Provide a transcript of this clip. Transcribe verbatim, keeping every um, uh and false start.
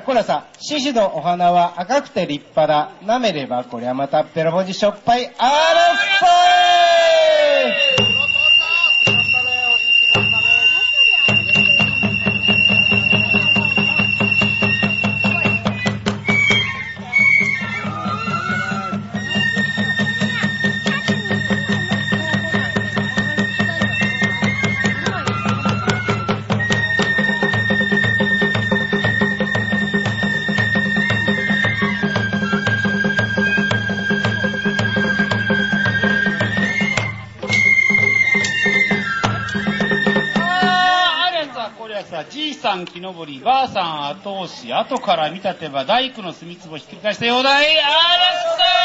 こらさ、獅子のお花は赤くて立派だ。舐めればこりゃまたペロ文字しょっぱい。あらっぱい。 じいさん木登り、ばあさん後押し、後から見立てば大工の墨壺ひっくり返したようだい。あらっさー